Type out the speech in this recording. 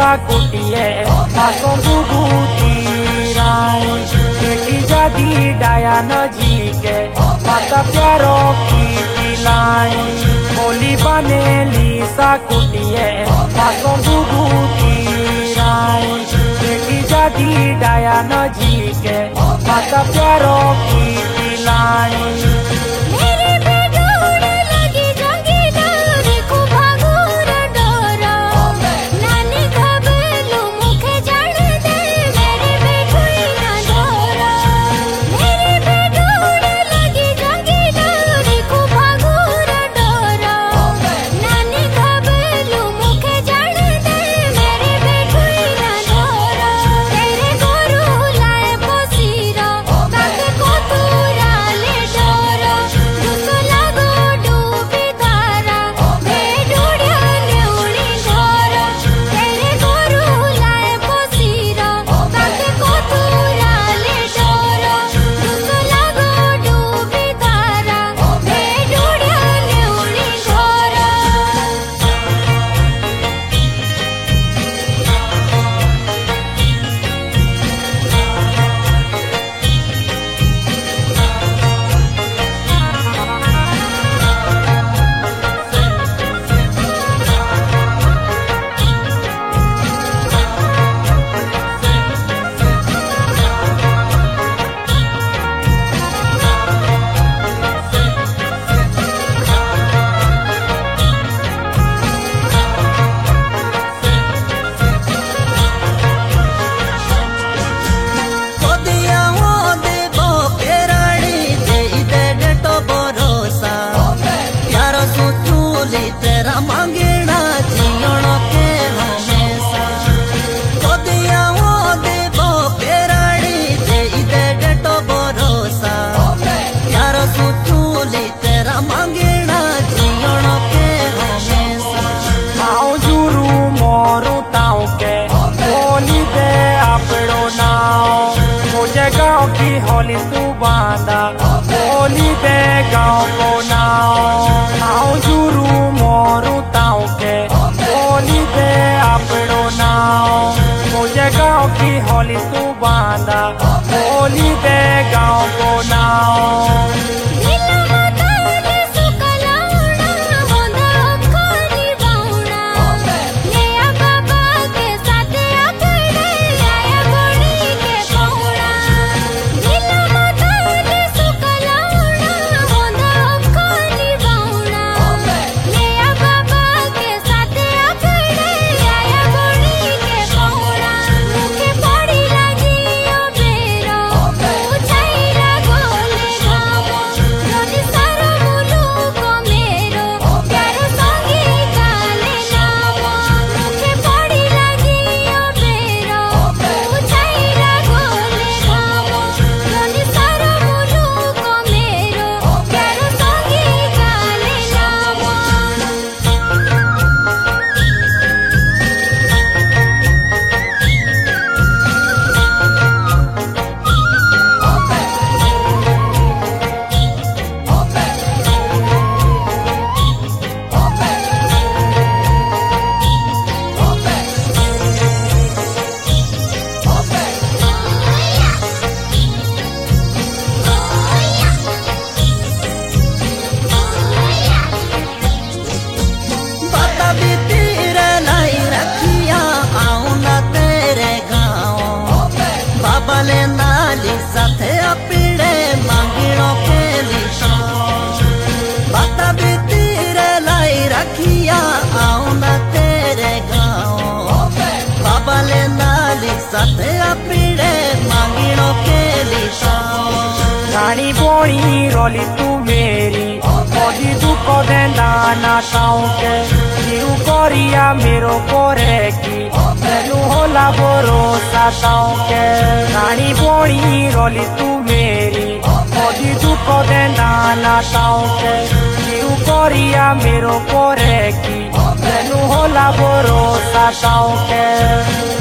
kutie masong bubuti raieki jadi dayana jike mata pyaro ki dilai boli bane lisa kutie masong bubuti raieki jadi dayana jike mata pyaro ki dilai Holi तू बांधा होली दे गाँव को नाव आओ जुरू मोरू ताऊ के होली दे अपड़ो नाव मुझे गाँव की होली तू बांधा होली दे गाँव को नाव रानी बोनी रोली तू मेरी मोदी दुख देना ना ताऊ के जीव कोरिया मेरो कोरे की तेनू होला भरोसा ताऊ के रानी बोनी रोली तू मेरी मोदी दुख देना ना ताऊ के जीव कोरिया मेरो कोरे की तेनू होला भरोसा ताऊ के